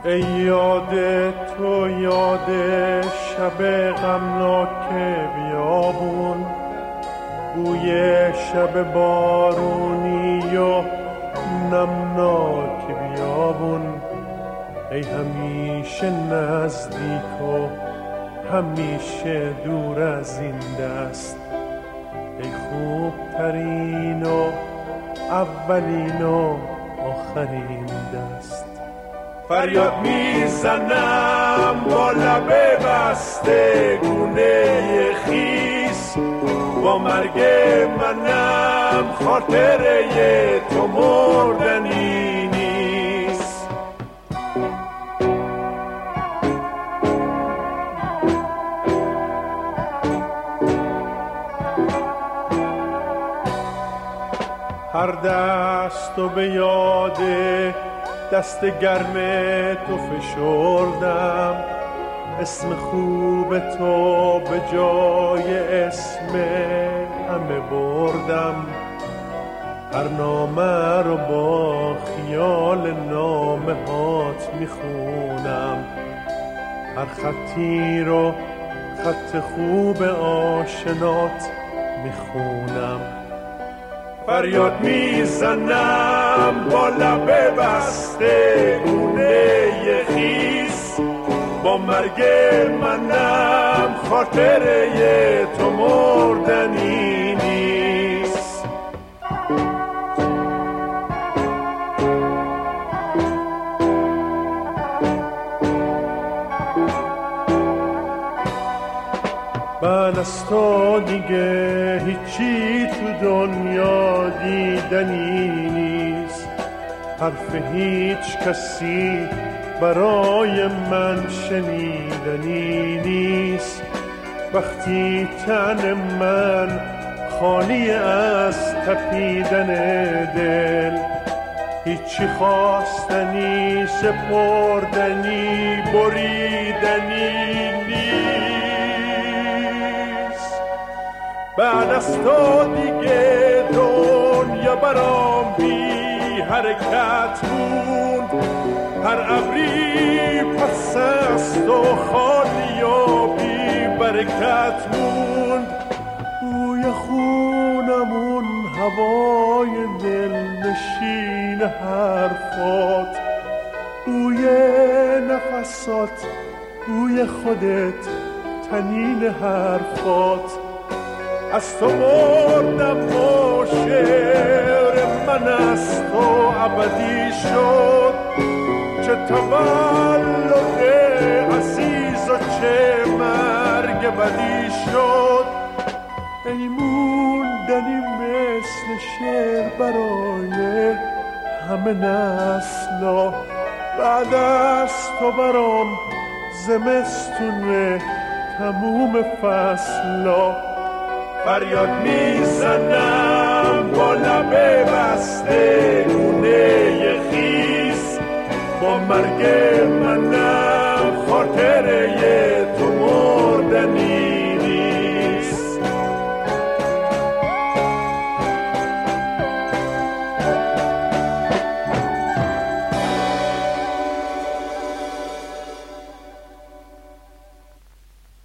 ای یاد تو یاد شب غمناک بیابون، بوی شب بارونی و نمناک بیابون، ای همیشه نزدیک و همیشه دور از این دست، ای خوبترین و اولین و آخرین دست. فریاد میزنم با لب بسته گونه خیس، با مرگ منم خاطره تو مردنی نیست. هر دست و به یاد دست گرم تو فشردم، اسم خوب تو به جای اسم همه بردم. هر نامه رو با خیال نامه هات میخونم، هر خطی رو خط خوب آشنات میخونم. فریاد میزنم با لب بسته گونه خیس، با مرگ منم خاطره تو مردنی نیست. من از تو دیگه هیچی تو دنیا دیدنی نیست، حرف هیچ کسی برای من شنیدنی نیست. وقتی تن من خالی از تپیدن دل، هیچی خواستنی سپردنی بریدنی نیست. بعد از تو دیگه دنیا برام بی حرکت موند، هر ابری پس از تو خالی و بی برکت موند. بوی خونمون هوای دلنشین حرفات، بوی نفسات بوی خودت تنین حرفات. از تو مردم و شعر من از تو ابدی شد، چه تولد عزیز و چه مرگ بدی شد. ای موندنی مثل شعر برای همه نسلا، بعد از تو برام زمستون تموم فصلا. فریاد میزنم با لب بسته گونه خیس، با مرگ من